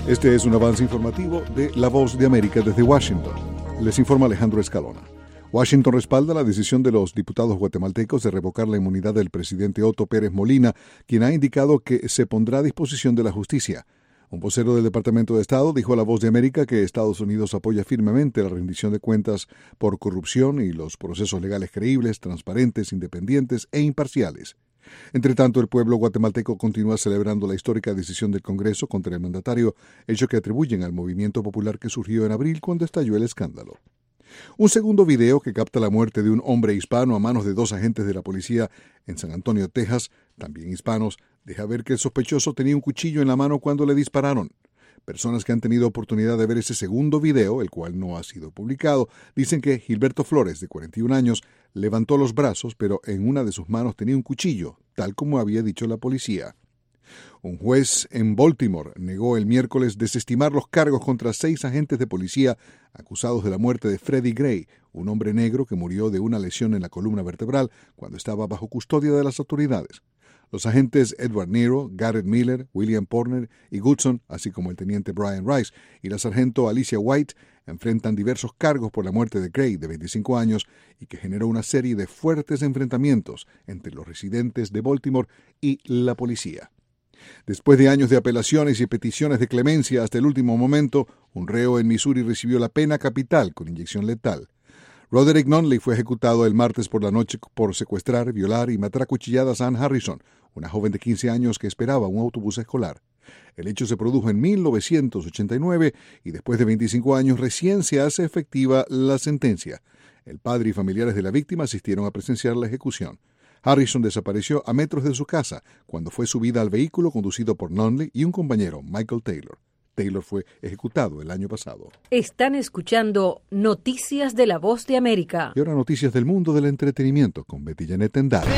Este es un avance informativo de La Voz de América desde Washington. Les informa Alejandro Escalona. Washington respalda la decisión de los diputados guatemaltecos de revocar la inmunidad del presidente Otto Pérez Molina, quien ha indicado que se pondrá a disposición de la justicia. Un vocero del Departamento de Estado dijo a La Voz de América que Estados Unidos apoya firmemente la rendición de cuentas por corrupción y los procesos legales creíbles, transparentes, independientes e imparciales. Entre tanto, el pueblo guatemalteco continúa celebrando la histórica decisión del Congreso contra el mandatario, hecho que atribuyen al movimiento popular que surgió en abril cuando estalló el escándalo. Un segundo video que capta la muerte de un hombre hispano a manos de 2 agentes de la policía en San Antonio, Texas, también hispanos, deja ver que el sospechoso tenía un cuchillo en la mano cuando le dispararon. Personas que han tenido oportunidad de ver ese segundo video, el cual no ha sido publicado, dicen que Gilberto Flores, de 41 años, levantó los brazos, pero en una de sus manos tenía un cuchillo, tal como había dicho la policía. Un juez en Baltimore negó el miércoles desestimar los cargos contra 6 agentes de policía acusados de la muerte de Freddie Gray, un hombre negro que murió de una lesión en la columna vertebral cuando estaba bajo custodia de las autoridades. Los agentes Edward Nero, Garrett Miller, William Porner y Goodson, así como el teniente Brian Rice y la sargento Alicia White, enfrentan diversos cargos por la muerte de Gray, de 25 años, y que generó una serie de fuertes enfrentamientos entre los residentes de Baltimore y la policía. Después de años de apelaciones y peticiones de clemencia hasta el último momento, un reo en Missouri recibió la pena capital con inyección letal. Roderick Nunley fue ejecutado el martes por la noche por secuestrar, violar y matar a cuchilladas a Ann Harrison, una joven de 15 años que esperaba un autobús escolar. El hecho se produjo en 1989 y después de 25 años recién se hace efectiva la sentencia. El padre y familiares de la víctima asistieron a presenciar la ejecución. Harrison desapareció a metros de su casa cuando fue subida al vehículo conducido por Nunley y un compañero, Michael Taylor. Taylor fue ejecutado el año pasado. Están escuchando Noticias de La Voz de América. Y ahora noticias del mundo del entretenimiento con Betty Janet Endara.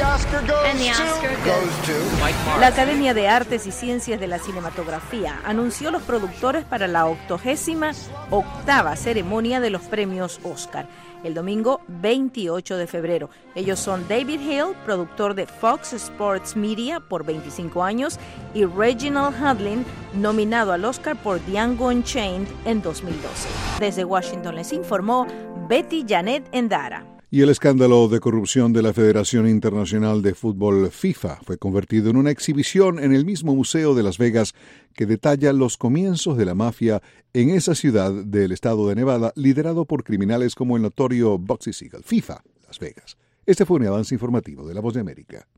La Academia de Artes y Ciencias de la Cinematografía anunció los productores para la 88ª ceremonia de los premios Oscar, el domingo 28 de febrero. Ellos son David Hill, productor de Fox Sports Media por 25 años, y Reginald Hudlin, nominado al Oscar por Django Unchained en 2012. Desde Washington les informó Betty Janet Endara. Y el escándalo de corrupción de la Federación Internacional de Fútbol FIFA fue convertido en una exhibición en el mismo Museo de Las Vegas que detalla los comienzos de la mafia en esa ciudad del estado de Nevada, liderado por criminales como el notorio Bugsy Siegel. FIFA, Las Vegas. Este fue un avance informativo de La Voz de América.